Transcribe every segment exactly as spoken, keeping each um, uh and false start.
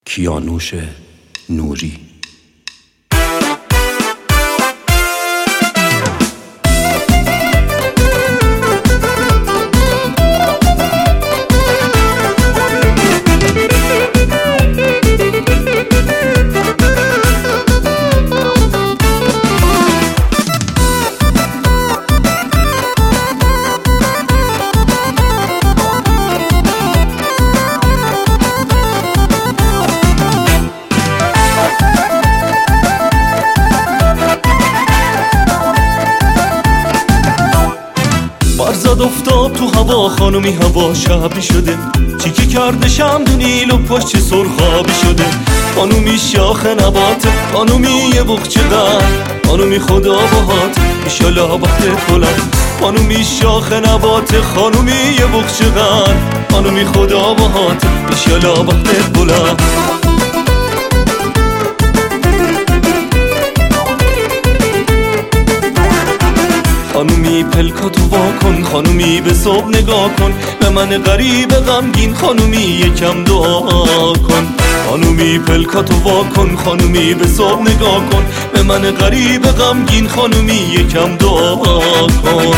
کیانوش نوری. برزد افتاب تو هوا خانومی هوا شبی شده، چیکی کرده شمدونی و پشت سرخابی شده. خانومی شاخ نبات، خانومی یه بخچه قند، خانومی خدا باهات ایشالا بختت بلند. خانومی شاخ نبات، خانومی یه بخچه قند، خانومی خدا باهات ایشالا بختت بلند. خانومی پلکاتو وا کن، خانومی به صبح نگاه کن، به من غریب غمگین خانومی یکم دعا کن. خانومی پلکاتو وا کن، خانومی به صبح نگاه کن، به من غریب غمگین خانومی یکم دعا کن.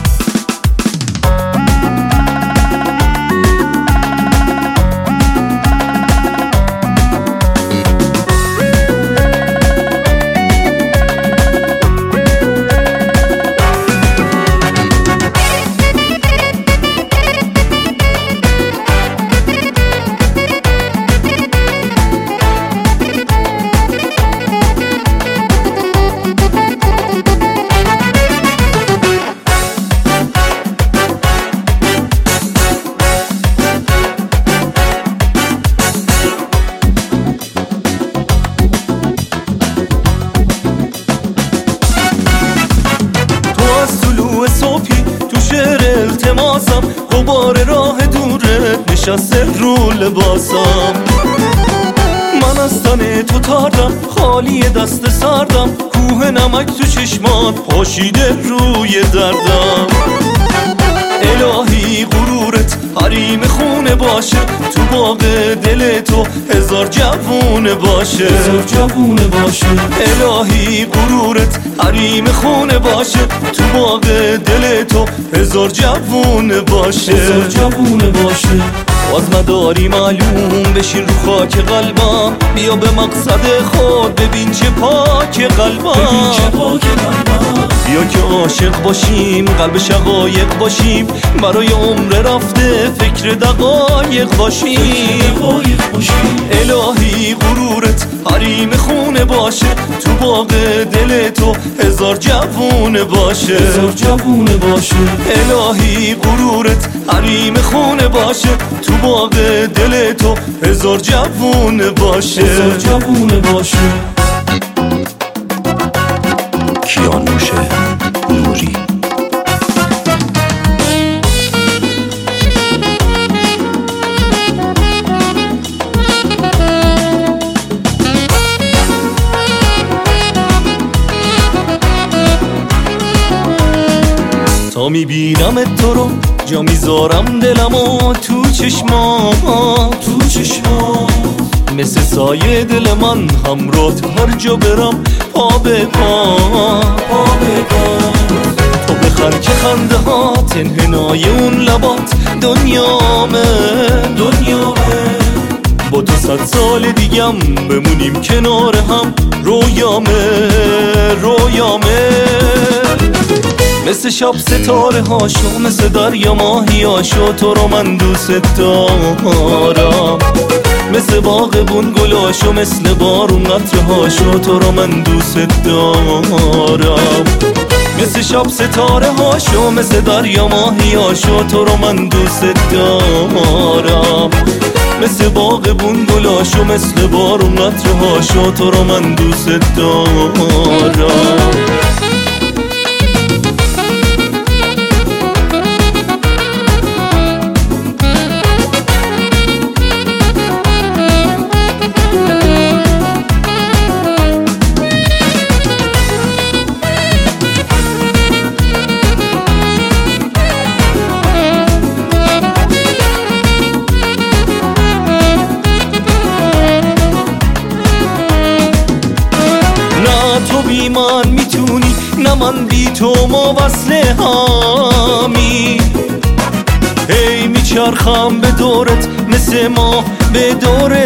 صبحی تو شعر التماسم، غبار راه دورت نشسته رو لباسم. من از تن تو تاردم، خالی دست سردم، کوه نمک تو چشمات پاشیده روی دردم. الهی غرورت حریم خونه باشه، تو باغ دل تو هزار جوونه باشه، هزار جوونه باشه. الهی غرورت حریم خونه باشه، تو باغ دل تو هزار جوونه باشه، هزار جوونه باشه. باز نداری معلوم بشین رو خاک قلبم، بیا به مقصد خود ببین چه پاک قلبم، ببین چه پاک قلبم. بیا که عاشق باشیم، قلب شقایق باشیم، برای عمر رفته فکر دقایق باشیم. الهی غرورت حریم خونه باشه، تو باغ دل تو هزار جوونه باشه، هزار جوونه باشه. الهی غرورت حریم خونه باشه، تو باغ دل تو هزار جوونه باشه، هزار جوونه باشه. کیانوش نوری. تا میبینم تو رو جا میذارم دلمو تو چشما، تو چشما. مثل سایه دل من همراهت هر جا برم، پا به پا، پا به پا. تو بخر که خنده ها تنهنای اون لبات دنیامه، دنیامه. با تو صد سال دیگم بمونیم کنار هم، رویامه، رویامه. مثل شب ستاره هاشو، مثل دریا ماهی هاشو، تو رو من دوست دارم. مثل باغبون گلاشو، مثل بارون قطره هاشو، تو رو من دوست دارم. مثل شب ستاره هاشو، مثل دریا ماهی هاشو، تو رو من دوست دارم. مثل باغبون گلاشو، مثل بارون قطره هاشو، تو رو من دوست دارم. من بی تو ما وصل همی، هی میچرخم به دورت مثل ما به دور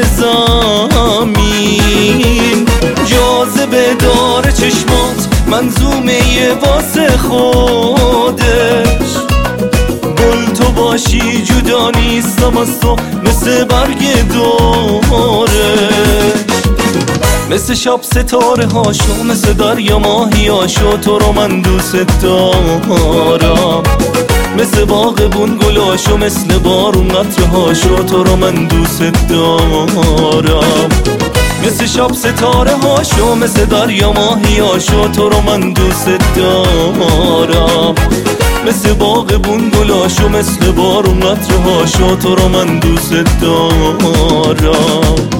زمین. جاذبه داره چشمات منظومه واسه خودش، گل تو باشی جدا نیستم از تو مثل برگ دوره، مثل شب ستاره هاشو مثل دریا ماهی هاشو تو رو من دوست دارم، مثل باغبون گلاشو مثل بارون قطره هاشو تو رو من دوست دارم، مثل شب ستاره هاشو مثل دریا ماهی هاشو تو رو من دوست دارم، مثل باغبون گلاشو مثل بارون قطره هاشو تو رو من دوست دارم.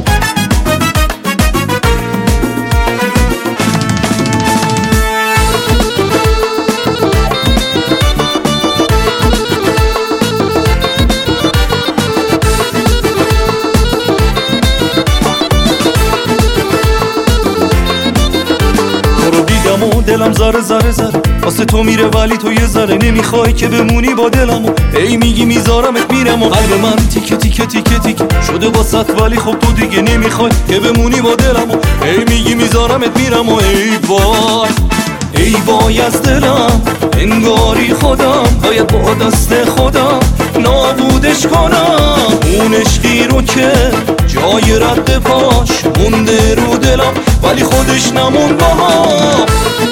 دلم زره زره زره واسه تو میره ولی تو یه ذره نمیخوای که بمونی با دلمو، ای میگی میذارمت میرم و قلب من تیکه تیکه تیکه تیکه شده واسط ولی خب تو دیگه نمیخوای که بمونی با دلمو، ای میگی میذارمت میرم و ای وای ای وای از دلم انگاری خودم باید با دست خودم نابودش کنم، اون عشقی رو که جای رد پاش مونده رو دلم ولی خودش نمون با هم.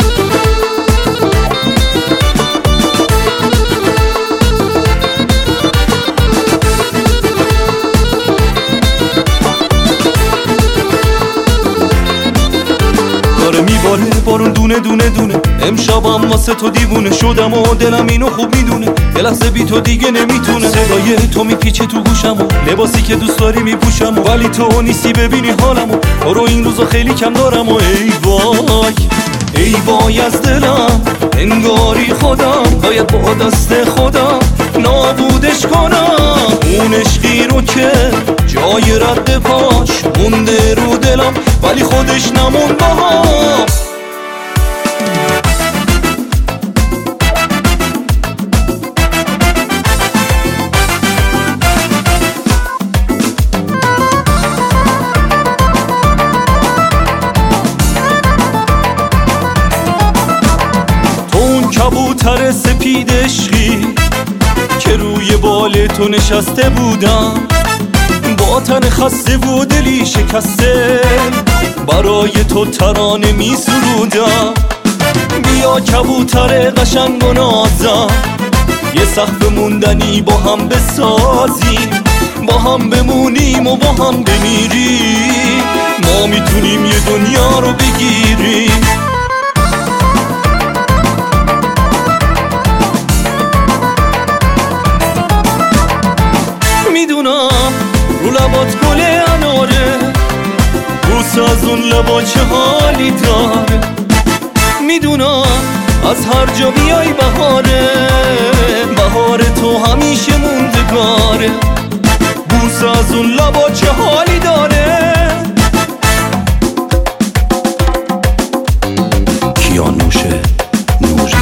داره میباره بارون دونه دونه دونه، امشبم واسه تو دیوونه شدم و دلم اینو خوب میدونه، یه لحظه بی تو دیگه نمیتونه، صدای تو میپیچه تو گوشم و لباسی که دوست داری میپوشم و ولی تو نیستی ببینی حالمو، تو رو این روزا خیلی کم دارم و ای وای ای وای از دلم انگاری خودم باید با دست خودم نابودش کنم، اون عشقی رو که جای رد پاش مونده رو دلم ولی خودش نمون با هم. تو اون کبوتر سپید عشقی که روی بال تو نشسته بودم، با تن خسته و دلی شکسته برای تو ترانه می سرودم، بیا کبوتر قشنگ و نازم یه سقف موندنی با هم بسازیم، با هم بمونیم و با هم بمیریم، ما میتونیم یه دنیا رو بگیریم. میدونم رو لبات گل اناره، بوس از اون لبا چه حالی داره، میدونم از هر جا بیای بهاره، بهار تو همیشه موندگاره، بوس از اون لبا چه حالی داره. کیانوش نوری.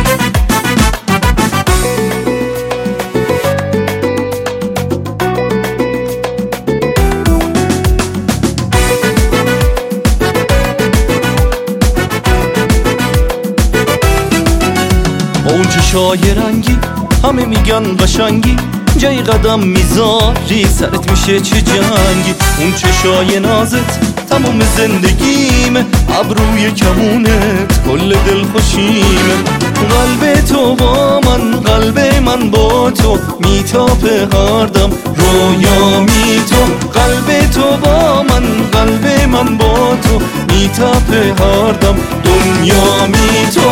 اون چشای رنگی همه میگن قشنگی، جای قدم میذاری سرت میشه چه جنگی، اون چشای نازت تموم زندگیمه، ابروی کمونت کل دل خوشیمه، قلب تو با من قلب من با تو میتاپه هردم رویامی، تو قلب تو با من قلب من با تو میتاپه هردم دنیامی تو.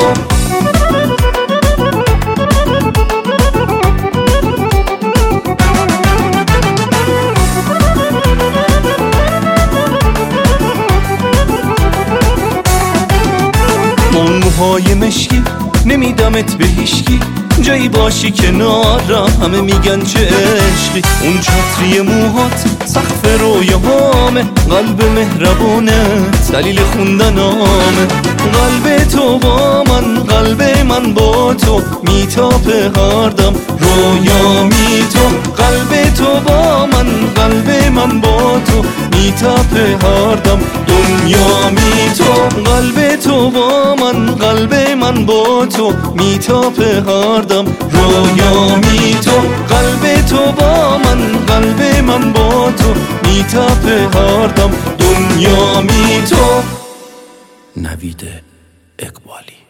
اون موهای مشکی نمیدمت به هیشکی، جایی باشی کنارم همه میگن چه عشقی، اون چتری موهات سقف رویاهامه، قلب مهربونه دلیل خوندنامه. قلب تو با من، قلب من با تو میتاپه هردم رویامی تو. قلب تو با من، قلب من با تو میتاپه هردم دنیامی تو. قلب تو با من، قلب من با تو میتاپه هردم رویامی تو. قلب تو با من، قلب من با تو میتاپه هردم دنیامی تو. نوید اقبالی.